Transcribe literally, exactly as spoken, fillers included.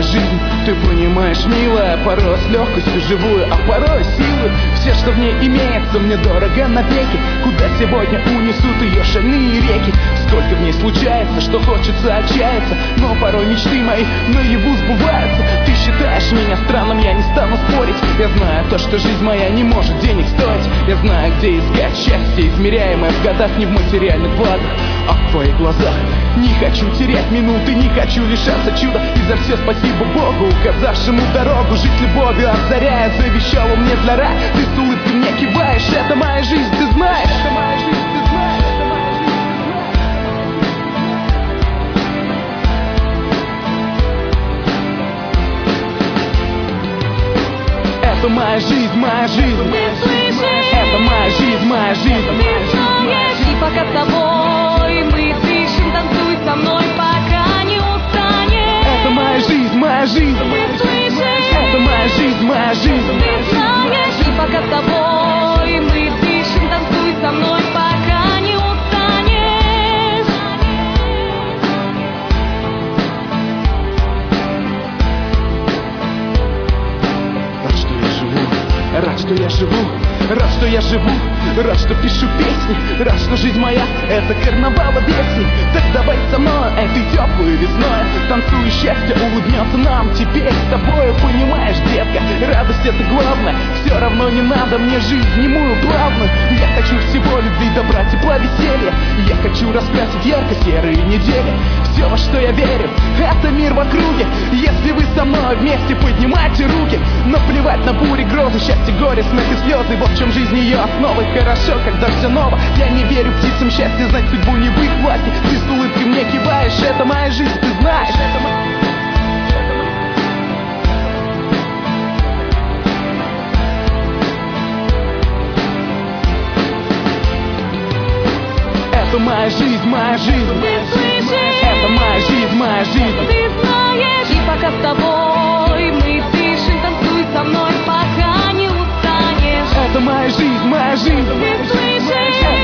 жизнь, ты понимаешь, милая. Порой с легкостью живую, а порой силы. Все, что в ней имеется, мне дорого навеки. Куда сегодня унесут ее шальные реки? Сколько в ней случается, что хочется отчаяться, но порой мечты мои наяву сбываются. Ты считаешь меня странным, я не стану спорить. Я знаю то, что жизнь моя не может денег стоить. Я знаю, где искать счастье, измеряемое в годах, не в материальных благах, а в твоих глазах. Не хочу терять минуты, не хочу лишаться чуда. И за все спасибо Богу, указавшему дорогу. Жить любовью озаряя, завещал он мне для рая. Ты с улыбкой мне киваешь, это моя жизнь, ты знаешь. Это моя жизнь, ты знаешь. Это моя жизнь, моя жизнь. Ты слышишь? Это моя жизнь, моя жизнь. Ты знаешь, и пока с тобой мы дышим, танцуй со мной, пока не устанешь. Это моя жизнь, моя жизнь. Ты слышишь? Это моя жизнь, моя жизнь. Ты знаешь, и пока с тобой мы дышим, танцуй со мной, пока не устанешь. Рад, что я живу, рад, что я живу, рад, что пишу песни, рад, что жизнь моя — это карнавал песни. Так давай со мной этой теплой весной, танцуй, счастье улыбнется нам теперь с тобою. Понимаешь, детка, радость — это главное. Все равно не надо мне жизнь немую плавную. Я хочу всего любви, добра, тепла, веселья. Я хочу раскрасить ярко-серые недели. Все, во что я верю, это мир в округе. Если вы со мной вместе, поднимайте руки. Наплевать на бури, грозы, счастье, горе, смех и слезы. Вот в чем жизнь ее основа. Хорошо, когда все ново. Я не верю птицам счастья, знать судьбу не в их власти. Ты с улыбкой мне киваешь, это моя жизнь, ты знаешь. Это моя жизнь, моя жизнь. Ты слышишь? Это моя жизнь, моя жизнь. Ты знаешь, и пока с тобой мы дышим, танцуй со мной, пока не устанешь. Это моя жизнь, моя жизнь. Ты слышишь?